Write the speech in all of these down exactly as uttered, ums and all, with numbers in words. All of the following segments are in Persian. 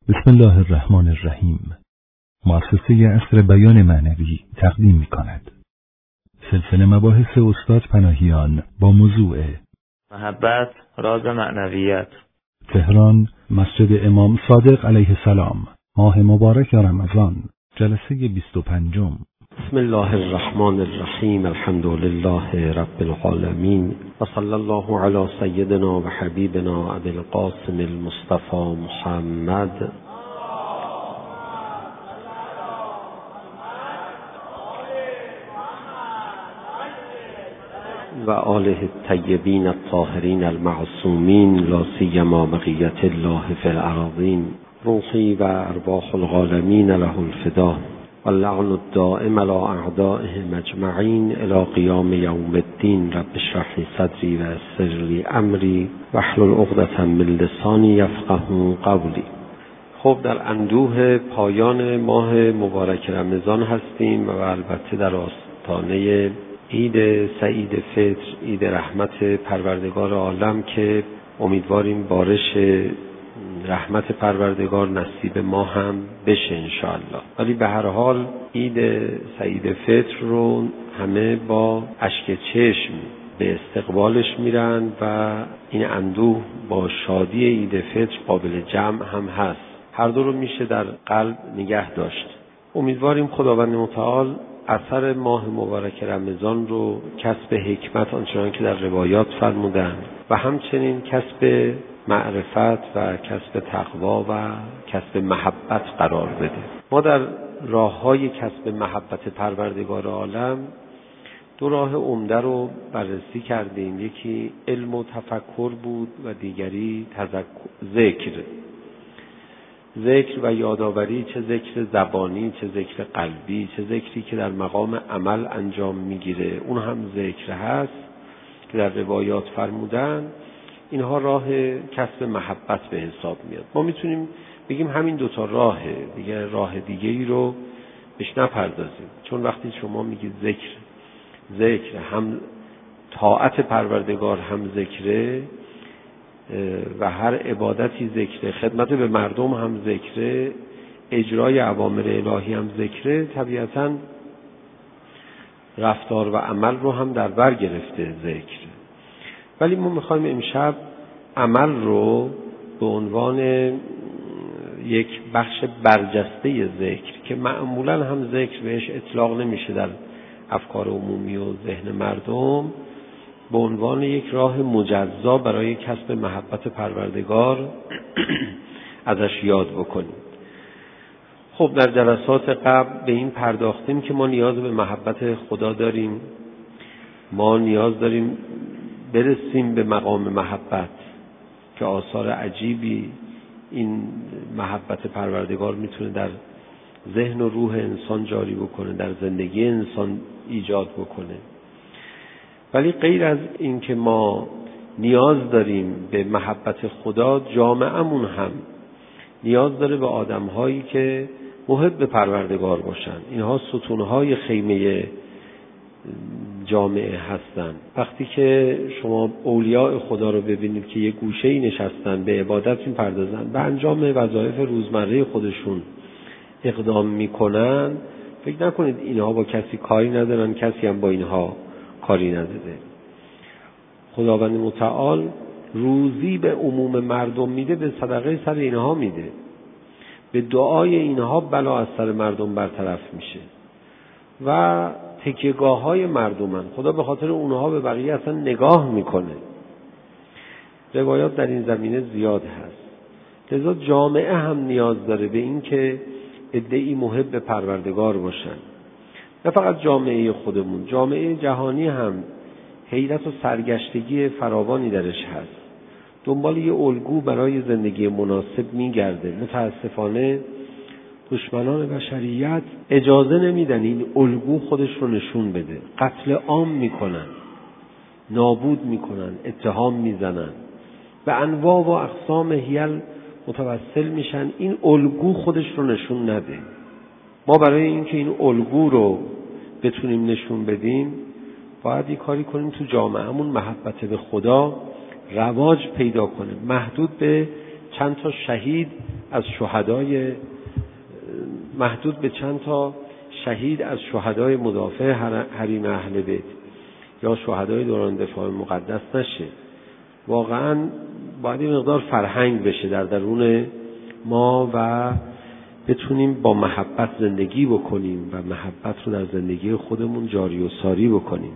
بسم الله الرحمن الرحیم. مؤسسه عصر بیان معنوی تقدیم می کند. سلسله مباحث استاد پناهیان با موضوع محبت راز معنویت. تهران، مسجد امام صادق علیه السلام، ماه مبارک رمضان، جلسه بیست و پنجم. بسم الله الرحمن الرحیم. الحمد لله رب العالمین و صلی الله علی سیدنا و حبیبنا ابی القاسم المصطفى محمد و آله الطیبین الطاهرین المعصومین، لا سیما بقیة الله فی الأراضین. روحی و ارواح العالمین له الفدا و اللعن الدائم على اعدائهم اجمعین الی قیام یوم الدین. رب اشرح لی صدری و یسر لی امری واحلل عقدة من لسانی یفقهوا قولی. خب، در اندوه پایان ماه مبارک رمضان هستیم و البته در آستانه عید سعید فطر، عید رحمت پروردگار عالم که امیدواریم بارش رحمت پروردگار نصیب ما هم بشه انشاءالله. ولی به هر حال عید سعید فطر رو همه با اشک چشم به استقبالش میرن و این اندوه با شادی عید فطر قابل جمع هم هست. هر دو رو میشه در قلب نگه داشت. امیدواریم خداوند متعال اثر ماه مبارک رمضان رو کسب حکمت آنچنان که در روایات فرمودن و همچنین کسب معرفت و کسب تقوا و کسب محبت قرار بده. ما در راه‌های کسب محبت پروردگار عالم دو راه عمده رو بررسی کردیم. یکی علم و تفکر بود و دیگری ذکر. ذکر و یادآوری، چه ذکر زبانی، چه ذکر قلبی، چه ذکری که در مقام عمل انجام میگیره، اون هم ذکر هست که در روایات فرمودن. اینها راه کسب محبت به حساب میاد. ما میتونیم بگیم همین دوتا راهه، دیگه راه دیگه ای رو بهش نپردازیم. چون وقتی شما میگید ذکر، ذکر هم طاعت پروردگار هم ذکره و هر عبادتی ذکره، خدمت به مردم هم ذکره، اجرای اوامر الهی هم ذکره، طبیعتاً رفتار و عمل رو هم در بر گرفته ذکر. ولی ما میخوایم امشب عمل رو به عنوان یک بخش برجسته ذکر که معمولاً هم ذکر بهش اطلاق نمیشه در افکار عمومی و ذهن مردم، به عنوان یک راه مجزا برای کسب محبت پروردگار ازش یاد بکنیم. خب، در جلسات قبل به این پرداختیم که ما نیاز به محبت خدا داریم. ما نیاز داریم برسیم به مقام محبت که آثار عجیبی این محبت پروردگار میتونه در ذهن و روح انسان جاری بکنه، در زندگی انسان ایجاد بکنه. ولی غیر از این که ما نیاز داریم به محبت خدا، جامعه‌مون هم نیاز داره به آدم‌هایی که محب پروردگار باشن. اینها ستون‌های خیمه جامعه هستن. وقتی که شما اولیاء خدا رو ببینید که یک گوشه‌ای نشستن، به عبادت می‌پردازن، به انجام وظایف روزمره خودشون اقدام می‌کنن، فکر نکنید اینها با کسی کاری ندارن، کسی هم با اینها کاری نداره. خداوند متعال روزی به عموم مردم میده، به صدقه سر اینها میده. به دعای اینها بلا از سر مردم برطرف میشه و تکیه‌گاه های مردمن. خدا به خاطر اونها به بقیه اصلا نگاه میکنه. روایات در این زمینه زیاد هست. لذا جامعه هم نیاز داره به این که عده‌ای محب پروردگار باشن. نه فقط جامعه خودمون، جامعه جهانی هم حیرت و سرگشتگی فراوانی درش هست. دنبال یه الگو برای زندگی مناسب میگرده. متاسفانه دشمنان بشریت اجازه نمیدن این الگو خودش رو نشون بده. قتل عام میکنن، نابود میکنن، اتهام میزنن، به انواع و اقسام حیل متوسل میشن این الگو خودش رو نشون نده. ما برای اینکه این الگو رو بتونیم نشون بدیم باید یک کاری کنیم تو جامعهمون محبت به خدا رواج پیدا کنه. محدود به چند تا شهید از شهدای محدود به چند تا شهید از شهدای مدافع حریم اهل بیت یا شهدای دوران دفاع مقدس نشه. واقعا باید این مقدار فرهنگ بشه در درون ما و بتونیم با محبت زندگی بکنیم و محبت رو در زندگی خودمون جاری و ساری بکنیم.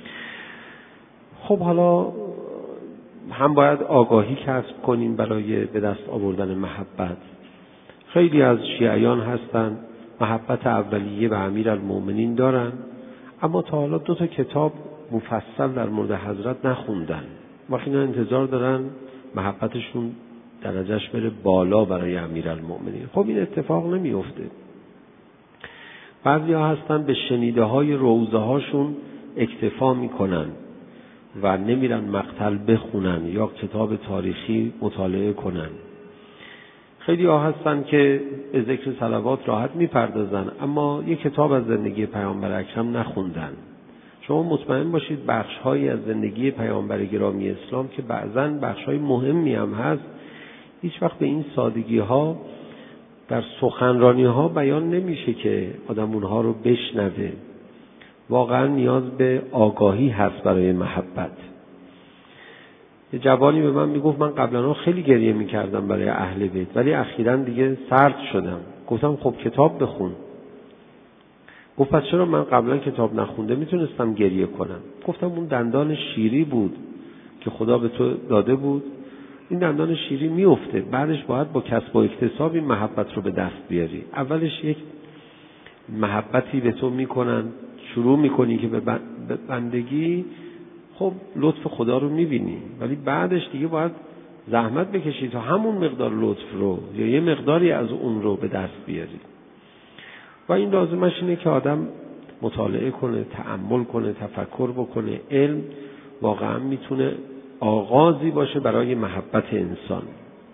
خب حالا هم باید آگاهی کسب کنیم برای به دست آوردن محبت. خیلی از شیعیان هستن محبت اولیه به امیرالمومنین دارن، اما تا حالا دو تا کتاب مفصل در مورد حضرت نخوندن. وقتی اینا انتظار دارن محبتشون درجهش بره بالا برای امیرالمومنین. خب این اتفاق نمیفته. بعضی ها هستن به شنیده های روضه هاشون اکتفا میکنن و نمیرن مقتل بخونن یا کتاب تاریخی مطالعه کنن. خیلی ها هستن که به ذکر صلوات راحت میپردازن اما یک کتاب از زندگی پیامبر اکرم نخوندن. شما مطمئن باشید بخش هایی از زندگی پیامبر گرامی اسلام که بعضاً بخش های مهمی هم هست هیچ وقت به این سادگی ها در سخنرانی ها بیان نمیشه که آدم اونها رو بشنوه. واقعا نیاز به آگاهی هست برای محبت. یه جوانی به من میگفت من قبلا خیلی گریه میکردم برای اهل بیت ولی اخیراً دیگه سرد شدم. گفتم خب کتاب بخون. گفت پس چرا من قبلا کتاب نخونده میتونستم گریه کنم؟ گفتم اون دندان شیری بود که خدا به تو داده بود. این دندان شیری میفته، بعدش باید با کسب و اکتساب این محبت رو به دست بیاری. اولش یک محبتی به تو میکنن، شروع میکنی که به بندگی، خب لطف خدا رو میبینی، ولی بعدش دیگه باید زحمت بکشی تا همون مقدار لطف رو یا یه مقداری از اون رو به دست بیاری. و این لازمش اینه که آدم مطالعه کنه، تأمل کنه، تفکر بکنه. علم واقعا میتونه آغازی باشه برای محبت انسان.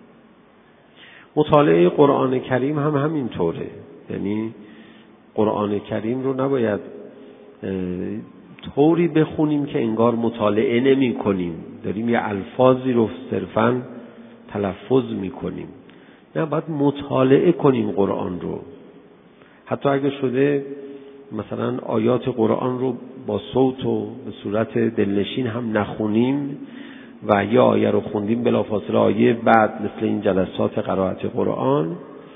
مطالعه قرآن کریم هم همین طوره. یعنی قرآن کریم رو نباید طوری بخونیم که انگار مطالعه نمی کنیم، داریم یه الفاظی رو صرفاً تلفظ می کنیم. نه، باید مطالعه کنیم قرآن رو. حتی اگه شده مثلا آیات قرآن رو با صوت و به صورت دلنشین هم نخونیم و یه آیه رو خوندیم بلافاصله آیه بعد مثل این جلسات قرائت قرآن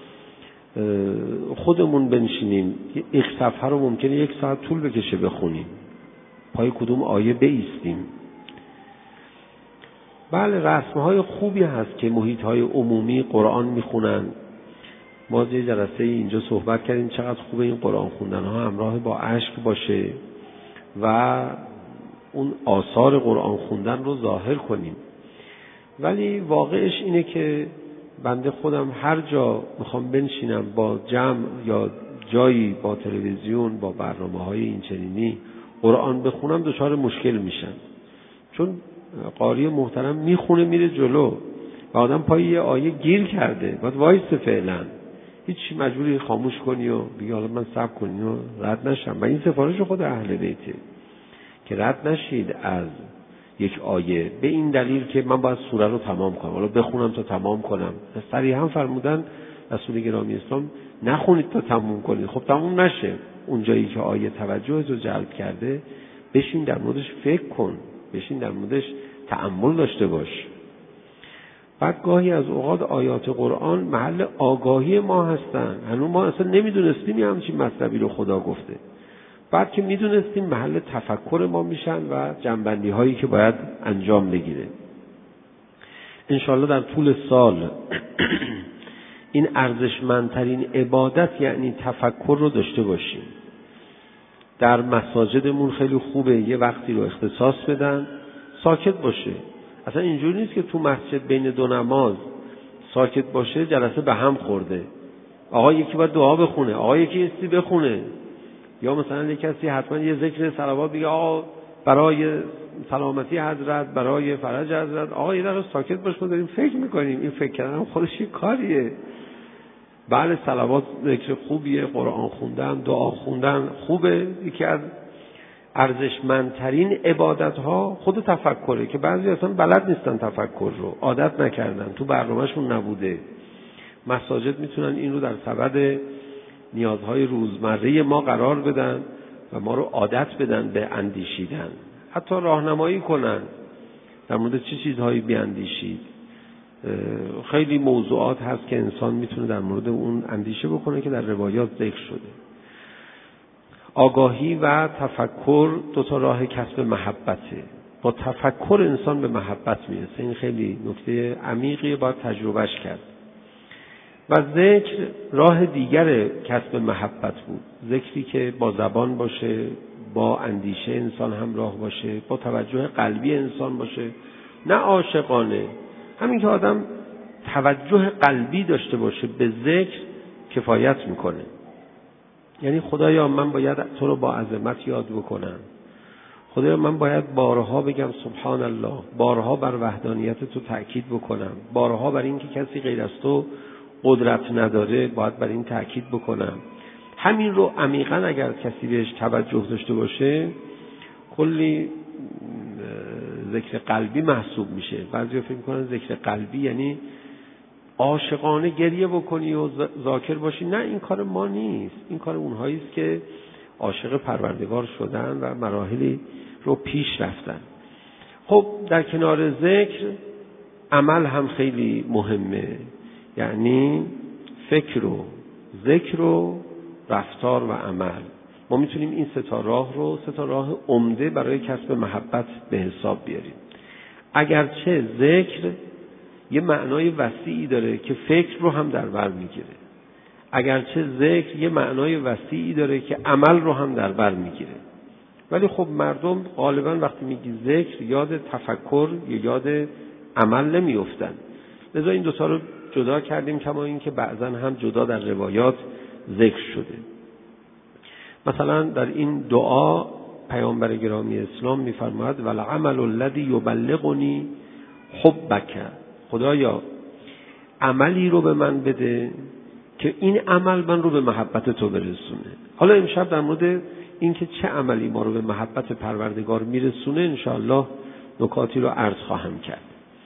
خودمون بنشینیم یک صفحه رو ممکنه یک ساعت طول بکشه بخونیم، پای کدوم آیه بایستیم. بله رسمهای خوبی هست که محیطهای عمومی قرآن میخونن. ما یه جلسه اینجا صحبت کردیم چقدر خوبه این قرآن خوندن ها همراه با اشک باشه و اون آثار قرآن خوندن رو ظاهر کنیم. ولی واقعش اینه که بنده خودم هر جا میخوام بنشینم با جمع یا جایی با تلویزیون با برنامه‌های این چنینی قرآن بخونم دچار مشکل میشن، چون قاری محترم میخونه میره جلو و آدم پای یه آیه گیر کرده، باید وایسه فعلا، هیچ مجبوری خاموش کنی و بگی حالا من صبر کنی و رد نشم. و این سفارش خود اهل بیته که رد نشید از یک آیه به این دلیل که من باید سوره رو تمام کنم، حالا بخونم تا تمام کنم. صریحا فرمودن رسول گرامی اسلام نخونید تا تمام کنید. خب تمام نشه، اون جایی که آیه توجهت رو جلب کرده بشین در موردش فکر کن، بشین در موردش تأمل داشته باش. بعد گاهی از اوقات آیات قرآن محل آگاهی ما هستن، هنوز ما اصلا نمیدونستیم یه همچین مطلبی رو خدا گفته. بعد که میدونستیم محل تفکر ما میشن و جنبندی هایی که باید انجام بگیره. انشالله در طول سال این ارزشمندترین عبادت یعنی تفکر رو داشته باشیم. در مساجدمون خیلی خوبه یه وقتی رو اختصاص بدن ساکت باشه. اصلا اینجوری نیست که تو مسجد بین دو نماز ساکت باشه جلسه به هم خورده، آقا یکی باید دعا بخونه، آقا یکی استی بخونه، یا مثلا یک کسی حتما یه ذکر صلوات بگه آقا برای سلامتی حضرت، برای فرج حضرت. آقا یه دقیقه ساکت باش، ما داریم فکر میکنیم. این فکر کردن هم خودش یه کاریه. بله صلوات ذکر خوبیه، قرآن خوندن، دعا خوندن خوبه. یکی از ارزشمندترین عبادت ها خود تفکره که بعضی اصلا بلد نیستن تفکر رو، عادت نکردن، تو برنامهشون نبوده. مساجد میتونن این رو در سبد نیازهای روزمره ما قرار بدن و ما رو عادت بدن به اندیشیدن، حتی راهنمایی کنن در مورد چه چیزهایی بیاندیشید. خیلی موضوعات هست که انسان میتونه در مورد اون اندیشه بکنه که در روایات ذکر شده. آگاهی و تفکر دو تا راه کسب محبته. با تفکر انسان به محبت میرسه. این خیلی نکته عمیقیه، باید تجربهش کرد. و ذکر راه دیگر کسب محبت بود. ذکری که با زبان باشه، با اندیشه انسان همراه باشه، با توجه قلبی انسان باشه، نه عاشقانه. همین که آدم توجه قلبی داشته باشه به ذکر کفایت میکنه. یعنی خدایا من باید تو رو با عظمت یاد بکنم، خدایا من باید بارها بگم سبحان الله، بارها بر وحدانیت تو تأکید بکنم، بارها بر این که کسی غیر از تو قدرت نداره باید بر این تأکید بکنم. همین رو عمیقاً اگر کسی بهش توجه داشته باشه کلی ذکر قلبی محسوب میشه. بعضی فکر میکنن ذکر قلبی یعنی عاشقانه گریه بکنی و ذاکر باشی. نه، این کار ما نیست، این کار اونهایی است که عاشق پروردگار شدن و مراحلی رو پیش رفتن. خب در کنار ذکر عمل هم خیلی مهمه، یعنی فکر و ذکر و رفتار و عمل. ما میتونیم این سه تا راه رو سه تا راه عمده برای کسب محبت به حساب بیاریم. اگرچه ذکر یه معنای وسیعی داره که فکر رو هم در بر میگیره، اگرچه ذکر یه معنای وسیعی داره که عمل رو هم در بر میگیره، ولی خب مردم غالبا وقتی میگی ذکر یاد تفکر یا یاد عمل نمیافتن. لذا این دوتا رو جدا کردیم، کما این که بعضا هم جدا در روایات ذکر شده. مثلا در این دعا پیامبر گرامی اسلام میفرماید والعمل الذی یبلغنی حبک، خدایا عملی رو به من بده که این عمل من رو به محبت تو برسونه. حالا امشب در مورد این که چه عملی ما رو به محبت پروردگار میرسونه انشاءالله نکاتی رو عرض خواهم کرد.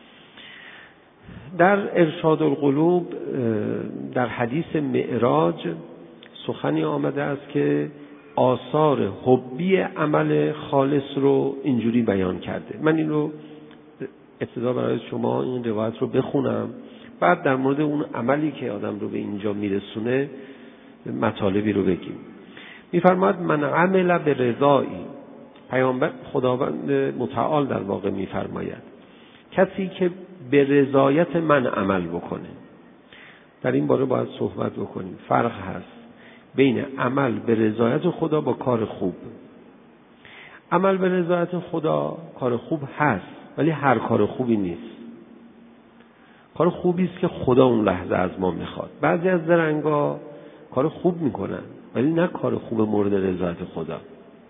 در ارشاد القلوب در حدیث معراج سخنی آمده است که آثار حبی عمل خالص رو اینجوری بیان کرده. من این رو ابتدا برای شما این روایت رو بخونم، بعد در مورد اون عملی که آدم رو به اینجا میرسونه مطالبی رو بگیم. میفرماید من عمل به رضایی، پیامبر خداوند متعال در واقع میفرماید کسی که به رضایت من عمل بکنه. در این باره باید صحبت بکنیم. فرق هست بین عمل به رضایت خدا با کار خوب. عمل به رضایت خدا کار خوب هست، ولی هر کار خوبی نیست. کار خوبی است که خدا اون لحظه از ما میخواد. بعضی از درنگا کار خوب میکنن ولی نه کار خوب مورد رضایت خدا.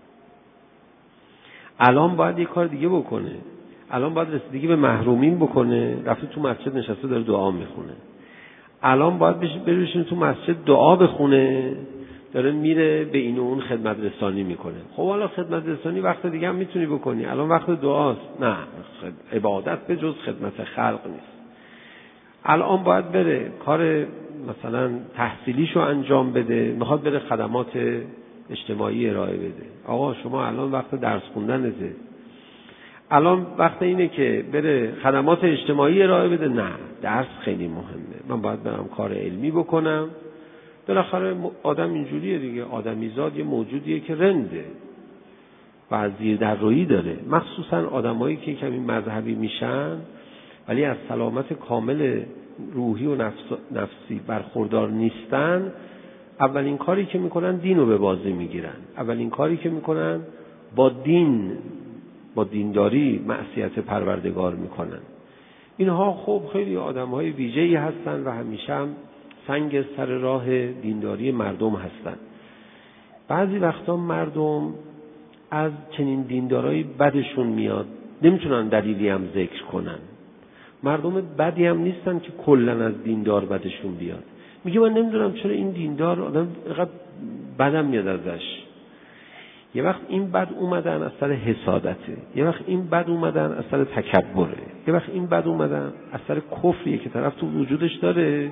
الان باید یه کار دیگه بکنه، الان باید رسیدگی به محرومین بکنه، رفته تو مسجد نشسته داره دعا میخونه. الان باید بشینه تو مسجد دعا بخونه، داره میره به این و اون خدمت رسانی میکنه. خب حالا خدمت رسانی وقت دیگه هم میتونی بکنی، الان وقت دعاست. نه، عبادت به جز خدمت خلق نیست. الان باید بره کار مثلا تحصیلیشو انجام بده، میخواد بره خدمات اجتماعی ارائه بده. آقا شما الان وقت درس خوندنته، الان وقت اینه که بره خدمات اجتماعی ارائه بده. نه، درس خیلی مهمه، من باید برم کار علمی بکنم. بالاخره آدم اینجوریه دیگه، آدمیزاد یه موجودیه که رنده و زیر در رویی داره. مخصوصا آدمایی که کمی مذهبی میشن ولی از سلامت کامل روحی و نفس نفسی برخوردار نیستن، اولین کاری که میکنن دین رو به بازی میگیرن. اولین کاری که میکنن با دین با دینداری معصیت پروردگار میکنن. اینها خب خیلی آدمهای ویژه‌ای هستن و همیشه هم سنگ سر راه دینداری مردم هستن. بعضی وقتا مردم از چنین دیندارایی بدشون میاد، نمیتونن دلیلی هم ذکر کنن. مردم بدی هم نیستن که کلن از دیندار بدشون بیاد. میگه من نمیدونم چرا این دیندار آدم اینقدر بدم میاد ازش. یه وقت این بد اومدن از سر حسادته، یه وقت این بد اومدن از سر تکبره، یه وقت این بد اومدن از سر کفریه که طرف تو وجودش داره،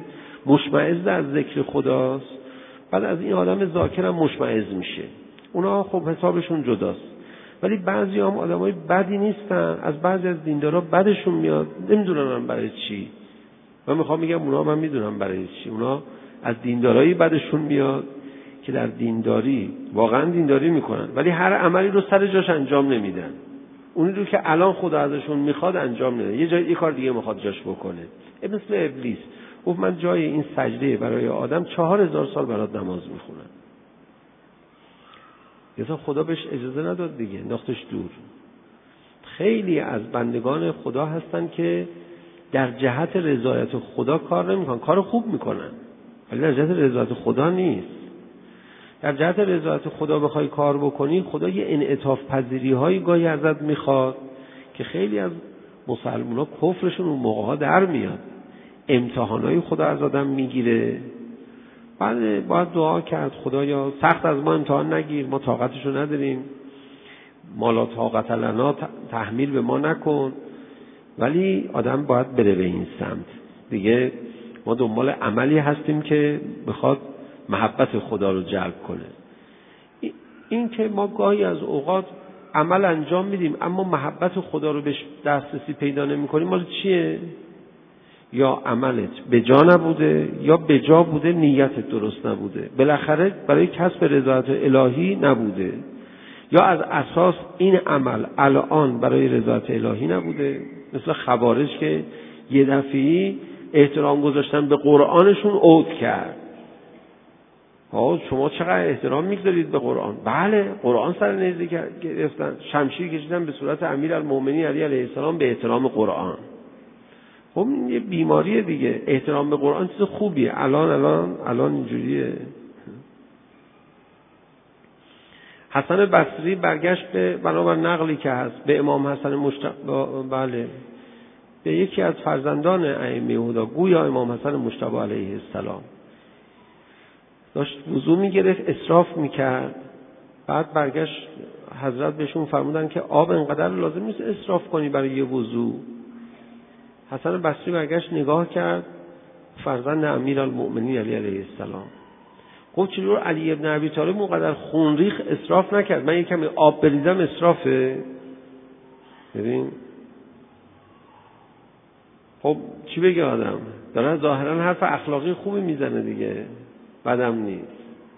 مشمئز از ذکر خداست، بعد از این آدم ذاکر هم مشمئز میشه. اونا خب حسابشون جداست. ولی بعضی هم آدمای بدی نیستن، از بعضی از دیندارا بدشون میاد، نمیدونن برای چی. من میخوام بگم اونا من میدونم برای چی. اونا از دیندارایی بدشون میاد که در دینداری واقعا دینداری میکنن ولی هر عملی رو سر جاش انجام نمیدن. اونی رو که الان خدا ازشون میخواد انجام نمیدن، یه جای یه کار دیگه میخواد جاش بکنه. مثل ابلیس گفت من جای این سجده برای آدم چهار هزار سال برات نماز میخونم. یه خدا بهش اجازه نداد دیگه، انداختش دور. خیلی از بندگان خدا هستن که در جهت رضایت خدا کار نمیکنن، کار خوب میکنن ولی در جهت رضایت خدا نیست. در جهت رضایت خدا بخوای کار بکنی، خدا یه انعطاف پذیری هایی گاهی ازت میخواد که خیلی از مسلمان‌ها کفرشون اون موقع‌ها در میاد. امتحانای خدا از آدم میگیره، بعد باید دعا کرد خدایا سخت از ما امتحان نگیر، ما طاقتشو نداریم، ما لا طاقت لنا، تحمیل به ما نکن. ولی آدم باید بره به این سمت دیگه. ما دنبال عملی هستیم که بخواد محبت خدا رو جلب کنه. این که ما گاهی از اوقات عمل انجام میدیم اما محبت خدا رو بهش دسترسی پیدا نمی کنیم، مال چیه؟ یا عملت به جا نبوده یا به جا بوده نیتت درست نبوده، بالاخره برای کسب رضایت الهی نبوده، یا از اساس این عمل الان برای رضایت الهی نبوده. مثل خوارج که یه دفعی احترام گذاشتن به قرآنشون عود کرد. ها شما چقدر احترام میگذارید به قرآن؟ بله قرآن سر نیزه گرفتن، شمشیر کشیدن به صورت امیرالمومنین علی علیه السلام به احترام قرآن. خب یه بیماریه دیگه. احترام به قرآن چیز خوبیه، الان الان الان اینجوریه. حسن بصری برگشت به بنابر نقلی که هست به امام حسن مجتبی، بله به یکی از فرزندان ائمه هدا، گویا امام حسن مجتبی علیه السلام، داشت وضو میگرفت اسراف میکرد. بعد برگشت حضرت بهشون فرمودن که آب انقدر لازم نیست اسراف کنی برای یه وضو. حسن بصری برگشت نگاه کرد فرزند امیرالمؤمنین علی علیه السلام، گفت چطور علی ابن ابی طالب اونقدر خونریخ اسراف نکرد، من یک کمی آب بریزم اسرافه؟ ببین خب چی بگه آدم؟ داره ظاهرا حرف اخلاقی خوبی میزنه دیگه، بدم نیست.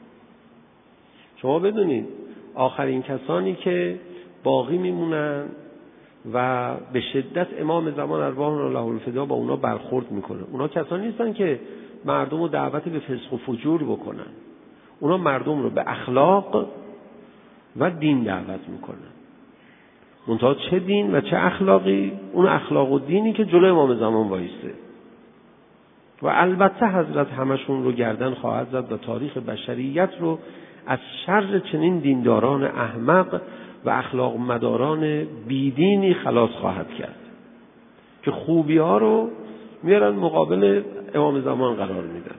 شما بدونید آخرین کسانی که باقی میمونن و به شدت امام زمان ارواح له الفدا با اونا برخورد میکنه، اونا کسانی نیستن که مردم رو دعوت به فسق و فجور بکنن، اونا مردم رو به اخلاق و دین دعوت میکنن. منتها چه دین و چه اخلاقی؟ اون اخلاق و دینی که جلوی امام زمان وایسته. و البته حضرت همشون رو گردن خواهد زد و تاریخ بشریت رو از شر چنین دینداران احمق و اخلاق مداران بیدینی خلاص خواهد کرد که خوبی ها رو میارن مقابل امام زمان قرار میدن.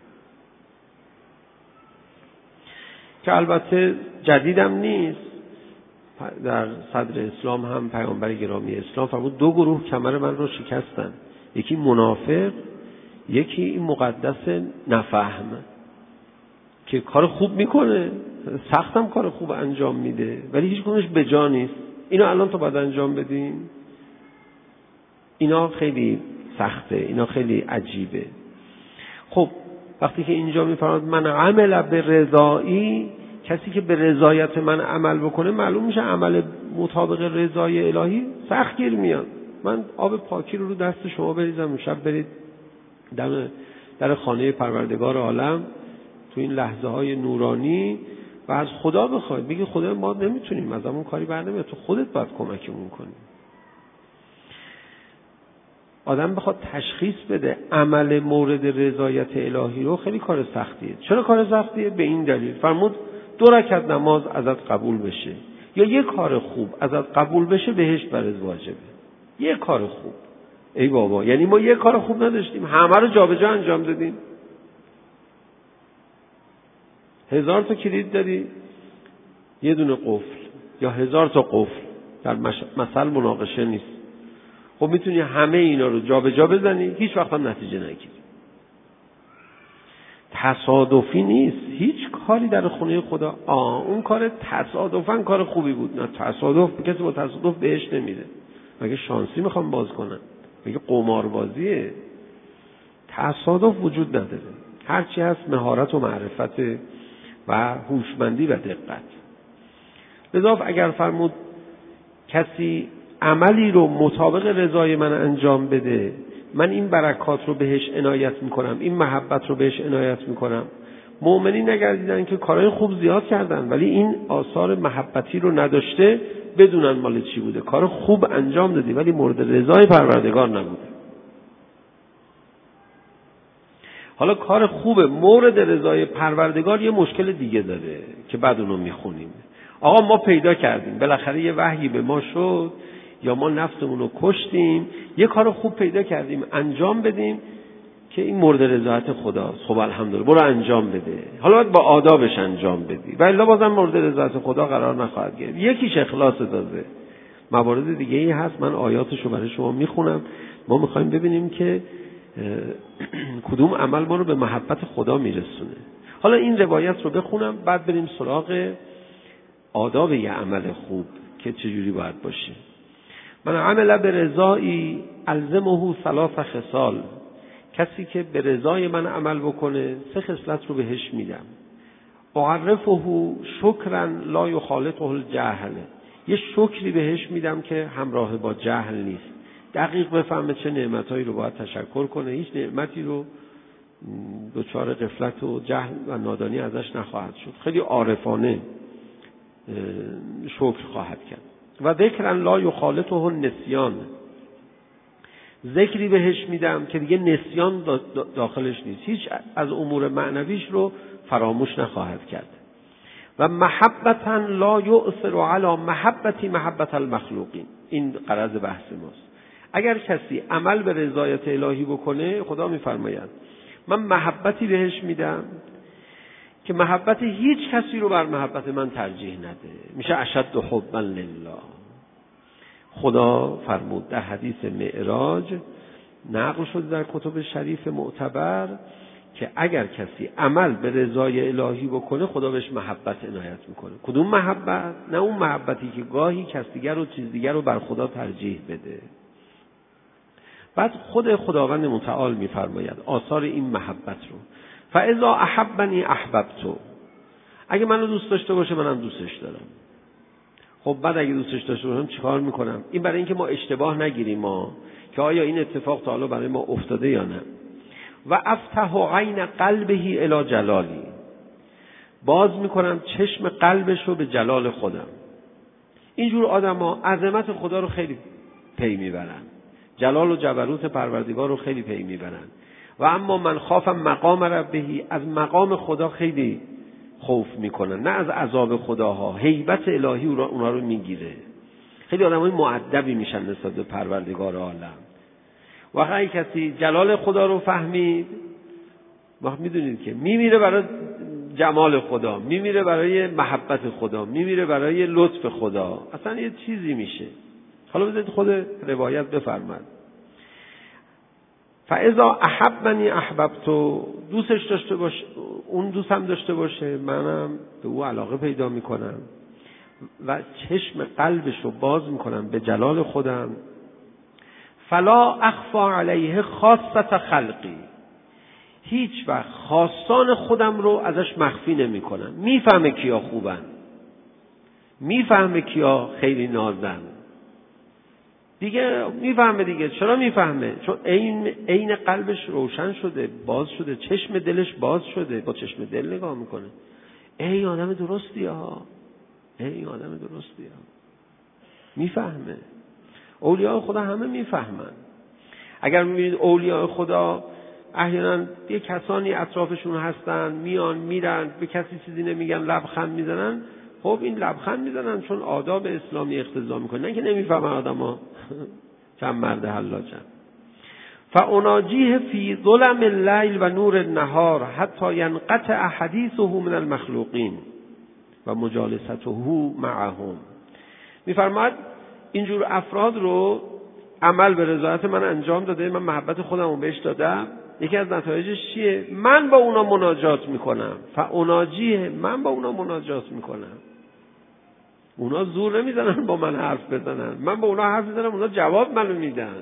که البته جدیدم نیست، در صدر اسلام هم پیامبر گرامی اسلام فرمود دو گروه کمر من رو شکستن، یکی منافق، یکی این مقدس نفهم که کار خوب میکنه، سختم کار خوب انجام میده ولی هیچ کنش به جا نیست. اینا الان تو باید انجام بدیم، اینا خیلی سخته، اینا خیلی عجیبه. خب وقتی که اینجا میفرماد من عمل به رضایی، کسی که به رضایت من عمل بکنه معلوم میشه عمل مطابق رضای الهی سخت گیر میاد. من آب پاکی رو رو دست شما بریزم، شب برید در در خانه پروردگار عالم تو این لحظه های نورانی و از خدا بخواید، بگی خدا ما نمیتونیم، از همون کاری بر نمیاد، تو خودت باید کمکمون کنی. آدم بخواد تشخیص بده عمل مورد رضایت الهی رو خیلی کار سختیه. چرا کار سختیه؟ به این دلیل فرمود دو رکعت نماز ازت قبول بشه یا یک کار خوب ازت قبول بشه بهشت برات واجبه. یک کار خوب، ای بابا، یعنی ما یک کار خوب نداشتیم، همه رو جابجا انجام دادیم. هزار تا کلید داری، یه دونه قفل، یا هزار تا قفل، در مثل مناقشه نیست. خب میتونی همه اینا رو جابجا بزنی، هیچ وقت هم نتیجه نگیری. تصادفی نیست. هیچ کاری در خونه خدا آه اون کار تصادفاً کار خوبی بود. نه تصادف، کسی با تصادف بهش نمیره. مگه شانسی میخوام باز کنن؟ مگه قماربازیه؟ تصادف وجود نداره. هرچی هست مهارت و معرفت و هوشمندی و دقت. لذا اگر فرمود کسی عملی رو مطابق رضای من انجام بده، من این برکات رو بهش عنایت میکنم، این محبت رو بهش عنایت میکنم. مؤمنین نگردیدن که کارهای خوب زیاد کردن ولی این آثار محبتی رو نداشته، بدونن مال چی بوده. کار خوب انجام دادی ولی مورد رضای پروردگار نبوده. حالا کار خوب مورد رضای پروردگار یه مشکل دیگه داره که بعد اونو میخونیم. آقا ما پیدا کردیم، بالاخره یه وحی به ما شد یا ما نفسمون رو کشتیم، یه کار خوب پیدا کردیم انجام بدیم که این مورد رضایت خداست. خب الحمدلله، برو انجام بده. حالا باید با آدابش انجام بدی و الا بازم مورد رضایت خدا قرار نخواهد گرفت. یکیش اخلاص داده. موارد دیگه ای هست، من آیاتشو برای شما میخونم. ما میخوایم ببینیم که کدوم عمل ما رو به محبت خدا میرسونه. حالا این روایت رو بخونم بعد بریم سراغ آداب یه عمل خوب که چجوری باید باشه. من عمل به رضایی الزمه ثلاث خصال. کسی که به رضای من عمل بکنه سه خصلت رو بهش میدم. اعرفه شکرا لا یخالطه الجهل. یه شکری بهش میدم که همراه با جهل نیست. دقیق بفهمه چه نعمتایی رو باید تشکر کنه. هیچ نعمتی رو دچار غفلت و جهل و نادانی ازش نخواهد شد. خیلی عارفانه شکر خواهد کرد. و ذکرا لا یخالطه النسیان. ذکری بهش میدم که دیگه نسیان داخلش نیست. هیچ از امور معنویش رو فراموش نخواهد کرد. و محبتا لا یؤثر علی محبتی محبت المخلوقین. این غرض بحث ماست. اگر کسی عمل به رضایت الهی بکنه، خدا میفرماید من محبتی بهش میدم که محبت هیچ کسی رو بر محبت من ترجیح نده. میشه اشد حبا لله. خدا فرمود در حدیث معراج، نقل شده در کتب شریف معتبر، که اگر کسی عمل به رضای الهی بکنه خدا بهش محبت عنایت میکنه. کدوم محبت؟ نه اون محبتی که گاهی کس دیگر رو چیز دیگر رو بر خدا ترجیح بده. بعد خود خداوند متعال میفرماید آثار این محبت رو، فاذا احبنی احببتو. اگه منو دوست داشته باشه منم دوستش دارم. خب بعد اگه دوستش داشته باشم چیکار میکنم؟ این برای اینکه ما اشتباه نگیریم ما که آیا این اتفاق تا حالا برای ما افتاده یا نه. و افتح عین قلبه الی جلالی. باز میکنم چشم قلبش رو به جلال خودم. اینجور آدما عظمت خدا رو خیلی پی میبرن، جلال و جبروت پروردگار رو خیلی پی میبرن. و اما من خافم مقام ربهی، از مقام خدا خیلی خوف میکنن، نه از عذاب خداها. هیبت الهی اونا رو میگیره. خیلی آدمای مؤدبی میشن نسبت به پروردگار عالم. وقتی کسی جلال خدا رو فهمید، وقت میدونید که میمیره برای جمال خدا، میمیره برای محبت خدا، میمیره برای لطف خدا. اصلا یه چیزی میشه. حالا بذارید خود روایت بفرماد. فاذا احبنی احببتو. دوستش داشته باشه، اون دوستم داشته باشه، منم به او علاقه پیدا میکنم و چشم قلبش رو باز میکنم به جلال خودم. فلا اخفا علیه خاصة خلقی. هیچ وقت خاصان خودم رو ازش مخفی نمی کنم. میفهمه کیا خوبن، میفهمه کیا خیلی نازن، دیگه میفهمه. دیگه چرا میفهمه؟ چون عین عین قلبش روشن شده، باز شده، چشم دلش باز شده، با چشم دل نگاه میکنه. ای آدم درستی ها، ای آدم درستی ها. میفهمه. اولیاء خدا همه میفهمن. اگر میبینید اولیاء خدا احیانا یه کسانی اطرافشون هستن، میان میرن، به کسی چیزی نمیگن، لبخند میزنن. خب این لبخند میزنن چون آداب اسلامی اقتضا میکنه، نه که نمیفهمن آدما چند مرد حلاجن. فاناجیه فی ظلم اللیل و نور النهار حتی ینقطع حدیثه من المخلوقین و مجالسته معهم. میفرماد اینجور افراد رو عمل به رضایت من انجام داده، من محبت خودم رو بهش دادم، یکی از نتایجش چیه؟ من با اونا مناجات میکنم. فاوناجیه، من با اونا مناجات میکنم. اونا زور نمیزنن با من حرف بزنن، من با اونا حرف میزنم، اونا جواب منو میدن.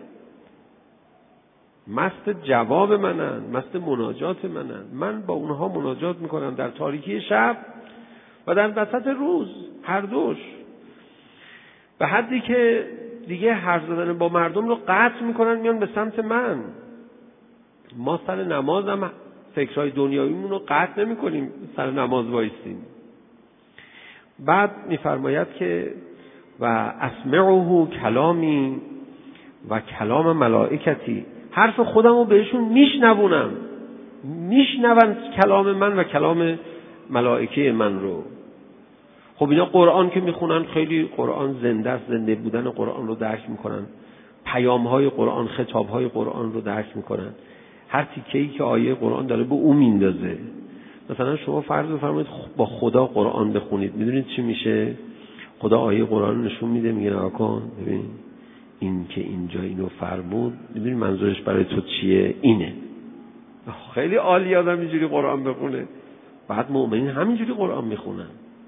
مست جواب منن، مست مناجات منن. من با اونها مناجات میکنم در تاریکی شب و در وسط روز، هر دوش. به حدی که دیگه حرف زدن با مردم رو قطع میکنن، میان به سمت من. ما سر نماز هم فکرهای دنیاییمون رو قطع نمی کنیم، سر نماز وایسیم. بعد میفرماید که و اسمعه کلامی و کلام ملائکتی، حرف خودم رو بهشون میشنوونم، میشنون کلام من و کلام ملائکه من رو. خب اینا قرآن که میخونن، خیلی قرآن زنده است، زنده بودن قرآن رو درک میکنن، پیامهای قرآن، خطابهای قرآن رو درک میکنن. هر تیکه‌ای که آیه قرآن داره به اون میندازه. مثلا شما فرض بفرمایید با خدا قرآن بخونید، میدونید چی میشه؟ خدا آیه قرآن رو نشون میده، میگه نگاه کن، ببین این که اینجا اینو فرمود، میدونی منظورش برای تو چیه؟ اینه. خیلی عالی آدم اینجوری قرآن بخونه. بعد مؤمنین همینجوری قرآن میخونن.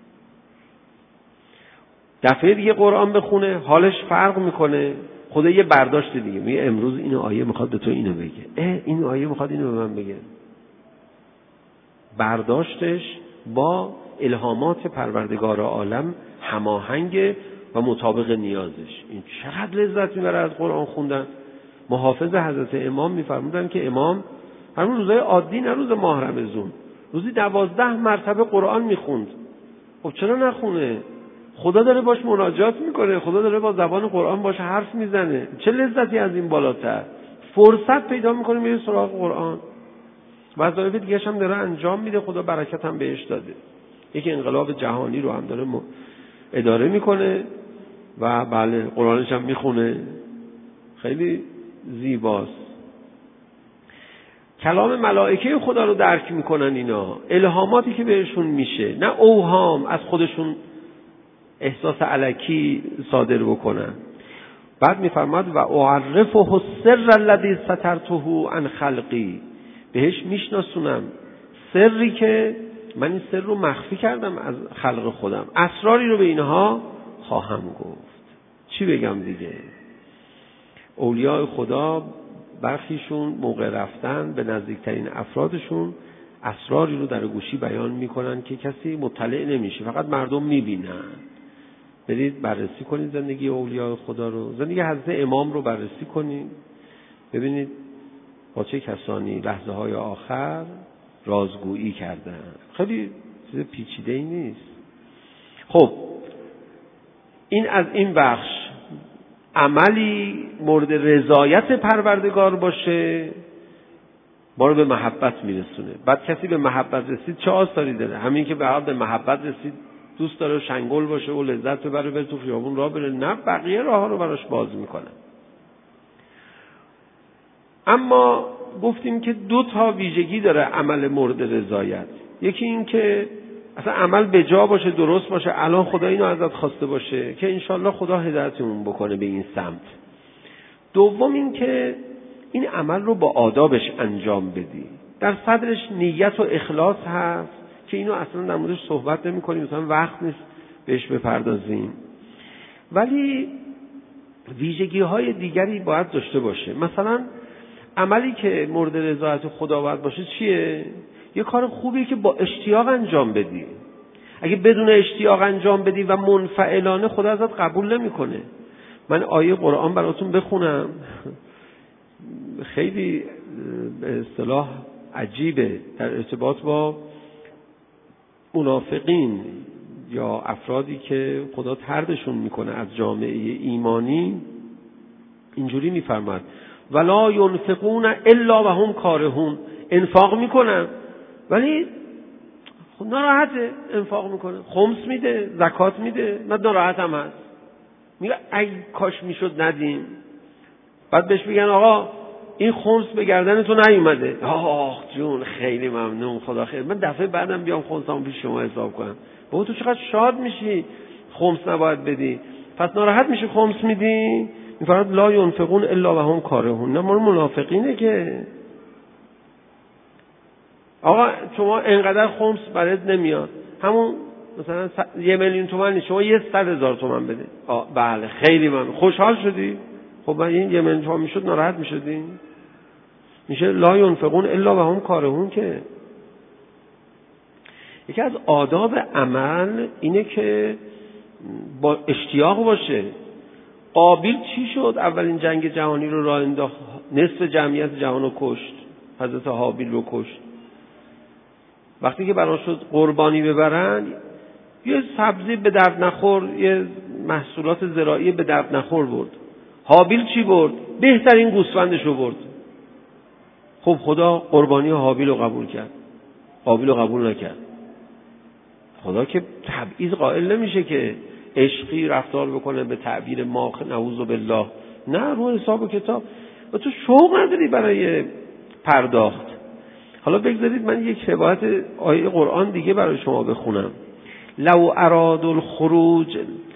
دفعه دیگه قرآن بخونه حالش فرق میکنه، خدا یه برداشت دیگه میگه امروز این آیه میخواد به تو اینو بگه، اه این آیه میخواد اینو به من بگه. برداشتش با الهامات پروردگار عالم هماهنگ و مطابق نیازش. این چقدر لذت میبره از قرآن خوندن. محافظ حضرت امام میفرمودن که امام همون روزای عادی، نه روز ماه رمضان، روزی دوازده مرتبه قرآن میخوند. خب چرا نخونه؟ خدا داره باش مناجات میکنه، خدا داره با زبان قرآن باش حرف میزنه. چه لذتی از این بالاتر؟ فرصت پیدا میکنه میره سراغ قرآن. وظایف دیگه‌ش هم داره انجام میده، خدا برکت هم بهش داده. یکی انقلاب جهانی رو هم داره اداره میکنه و بله قرآنش هم میخونه. خیلی زیباست. کلام ملائکه خدا رو درک میکنن اینا، الهاماتی که بهشون میشه، نه اوهام از خودشون احساس الکی صادر بکنن. بعد میفرماد و اعرفه السر الذی سترته عن خلقی، بهش میشناسونم سری که من این سر رو مخفی کردم از خلق خودم، اسراری رو به اینها خواهم گفت. چی بگم دیگه؟ اولیاء خدا برخیشون موقع رفتن به نزدیکترین افرادشون اسراری رو در گوشی بیان میکنن که کسی مطلع نمیشه، فقط مردم میبینن. برید بررسی کنید زندگی اولیاء خدا رو، زندگی حضرت امام رو بررسی کنید، ببینید با چه کسانی لحظه های آخر رازگویی کردن. خیلی چیز پیچیده ای نیست. خب این از این بخش. عملی مورد رضایت پروردگار باشه ما رو به محبت میرسونه. بعد کسی به محبت رسید چه آثاری داره؟ همین که به محبت رسید دوست داره شنگل باشه و لذت ببره، بره تو خیابون راه بره، نه بقیه راه ها رو براش باز میکنه. اما گفتیم که دو تا ویژگی داره عمل مورد رضایت. یکی این که اصلا عمل به جا باشه، درست باشه، الان خدا اینو ازت خواسته باشه که انشالله خدا هدایتمون بکنه به این سمت. دوم این که این عمل رو با آدابش انجام بدی، در صدرش نیت و اخلاص هست که اینو اصلا در موردش صحبت نمی کنیم، مثلا وقت نیست بهش بپردازیم. ولی ویژگی های دیگری باید داشته باشه. مثلا عملی که مورد رضایت خدا باید باشه چیه؟ یه کار خوبیه که با اشتیاق انجام بدی. اگه بدون اشتیاق انجام بدی و منفعلانه، خدا ازت قبول نمیکنه. من آیه قرآن براتون بخونم، خیلی به اصطلاح عجیبه در ارتباط با منافقین یا افرادی که خدا طردشون میکنه از جامعه ایمانی. اینجوری میفرماد ولا ينفقون الا وهم کارهون، انفاق میکنن ولی ناراحته، انفاق میکنه، خمس میده، زکات میده، نه ناراحت هم هست، میگه ای کاش میشد ندیم. بعد بهش میگن آقا این خمس به گردن تو نیومده، آخ جون خیلی ممنون خدا خیر، من دفعه بعدم بیام خمسامو پیش شما حساب کنم. بابا تو چقدر شاد میشی خمس نباید بدی، پس ناراحت میشی خمس میدی؟ میفرماد لا ينفقون الا وهم کارهون، نه ما منافقینه که آقا شما انقدر خمس برات نمیاد، همون مثلا یه میلیون تومان نیست، شما یه صد هزار تومان بده. بله خیلی من خوشحال شدی؟ خب من این یه میلیون تومان میشد ناراحت میشدی؟ میشه لا ينفقون الا و هم کارهون. که یکی از آداب عمل اینه که با اشتیاق باشه. قابیل چی شد؟ اولین جنگ جهانی رو راه انداخت، نصف جمعیت جهان رو کشت، حضرت حابیل رو کشت. وقتی که برای شد قربانی ببرن، یه سبزی به درد نخور، یه محصولات زراعی به درد نخور برد. حابیل چی برد؟ بهترین گوسفندش رو برد. خب خدا قربانی حابیل رو قبول کرد، قابیل رو قبول نکرد. خدا که تبعیض قائل نمیشه که عشقی رفتار بکنه به تعبیر ما نعوذ بالله، نه، رو حساب و کتاب. و تو شوق نداری برای پرداخت. حالا بگذارید من یک روایت آیه قرآن دیگه برای شما بخونم. لو اراد الخروج،